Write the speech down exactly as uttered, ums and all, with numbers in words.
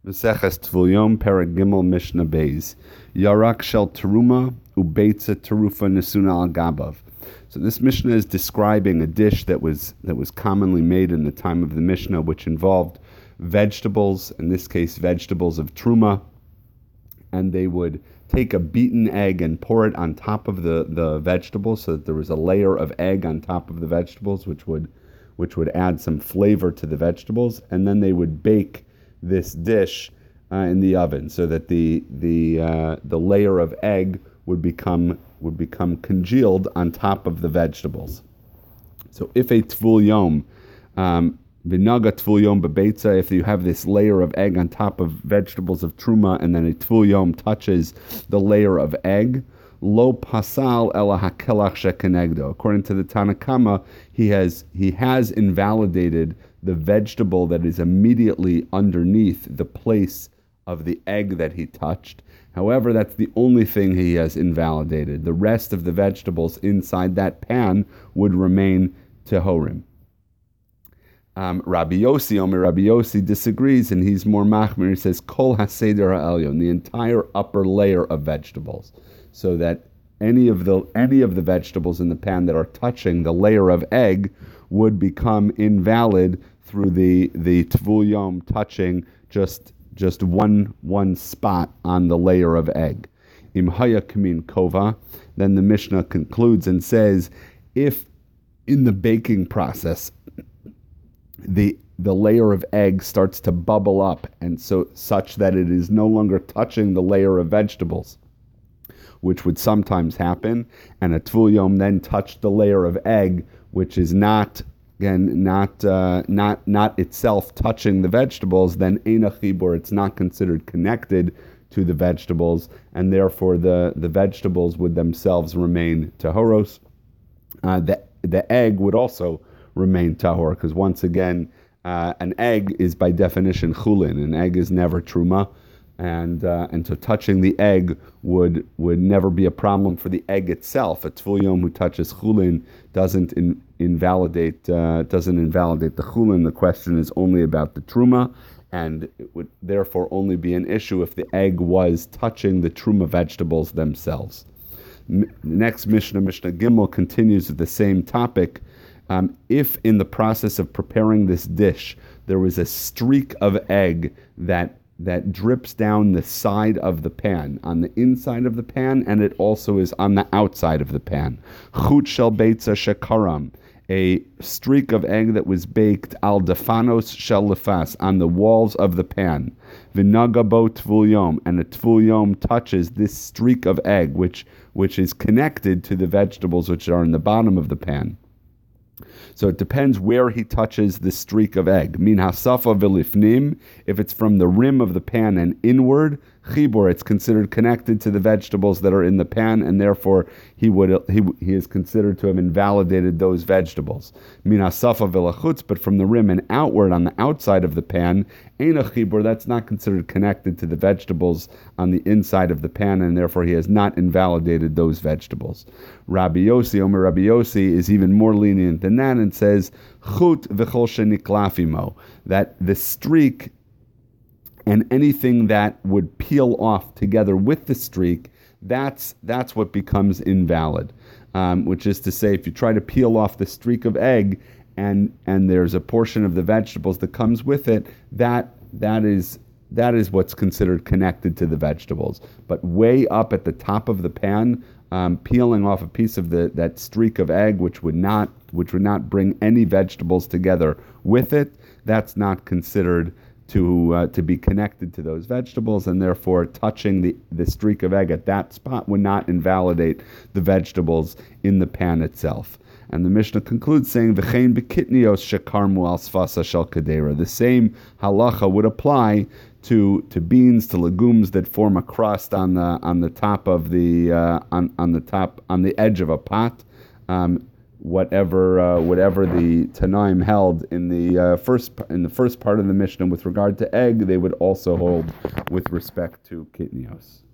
V'seches Tvul Yom, Perek Gimel, Mishnah Beis. Yarak shel teruma ubeitza terufa nesuna al gabav. So this Mishnah is describing a dish that was that was commonly made in the time of the Mishnah, which involved vegetables, in this case vegetables of truma, and they would take a beaten egg and pour it on top of the, the vegetables so that there was a layer of egg on top of the vegetables, which would which would add some flavor to the vegetables, and then they would bake this dish uh, in the oven so that the the uh, the layer of egg would become would become congealed on top of the vegetables. So if a tvul yom, um, v'naga tvul yom bebeitza, if you have this layer of egg on top of vegetables of truma, and then a tvul yom touches the layer of egg, lo pasal ela hakelach shekenegdo. According to the Tanna Kama, he has he has invalidated the vegetable that is immediately underneath the place of the egg that he touched. However, that's the only thing he has invalidated. The rest of the vegetables inside that pan would remain tehorim. Um, Rabbi Yossi, Omer Rabbi Yossi disagrees, and he's more machmir. He says, Kol haseder ha'elyon, the entire upper layer of vegetables, so that any of the any of the vegetables in the pan that are touching the layer of egg would become invalid through the the tvul yom touching just just one one spot on the layer of egg. Im haya kamin kova, then the Mishnah concludes and says, if in the baking process the the layer of egg starts to bubble up, and so such that it is no longer touching the layer of vegetables, which would sometimes happen, and a tvul yom then touched the layer of egg, which is not again not uh, not not itself touching the vegetables, then eina chibur, it's not considered connected to the vegetables, and therefore the, the vegetables would themselves remain tahoros. Uh, the the egg would also remain tahor, because once again, uh, an egg is by definition chulin. An egg is never truma, and uh, and so touching the egg would would never be a problem for the egg itself. A tvul yom who touches chulin doesn't in, invalidate uh, doesn't invalidate the chulin. The question is only about the truma, and it would therefore only be an issue if the egg was touching the truma vegetables themselves. M- next Mishnah, Mishnah Gimel, continues with the same topic. Um, if in the process of preparing this dish there was a streak of egg that that drips down the side of the pan, on the inside of the pan, and it also is on the outside of the pan. Chut shel beitza shekaram, a streak of egg that was baked al defanos shel lefas, on the walls of the pan. V'naga bo tvul yom, and a tvul yom touches this streak of egg, which which is connected to the vegetables which are in the bottom of the pan. So it depends where he touches the streak of egg. Min hasafa v'lifnim, if it's from the rim of the pan and inward, chibur, it's considered connected to the vegetables that are in the pan, and therefore he would he he is considered to have invalidated those vegetables. Min hasafa v'lachutz, but from the rim and outward on the outside of the pan, ein a chibur, that's not considered connected to the vegetables on the inside of the pan, and therefore he has not invalidated those vegetables. Rabbi Yossi, Omer Rabbi Yossi, is even more lenient than that and says, chut v'chol sheniklafimo, that the streak and anything that would peel off together with the streak, that's that's what becomes invalid. Um, which is to say, if you try to peel off the streak of egg and and there's a portion of the vegetables that comes with it, that that is that is what's considered connected to the vegetables. But way up at the top of the pan, um, peeling off a piece of the that streak of egg, which would not which would not bring any vegetables together with it, that's not considered to uh, to be connected to those vegetables, and therefore touching the, the streak of egg at that spot would not invalidate the vegetables in the pan itself. And the Mishnah concludes saying, "V'chein bekitnios shekarmu al sfasa shel kadera." The same halacha would apply to to beans, to legumes that form a crust on the on the top of the uh, on on the top on the edge of a pot. Um, Whatever, uh, whatever the Tanaim held in the uh, first in the first part of the Mishnah with regard to egg, they would also hold with respect to kitnios.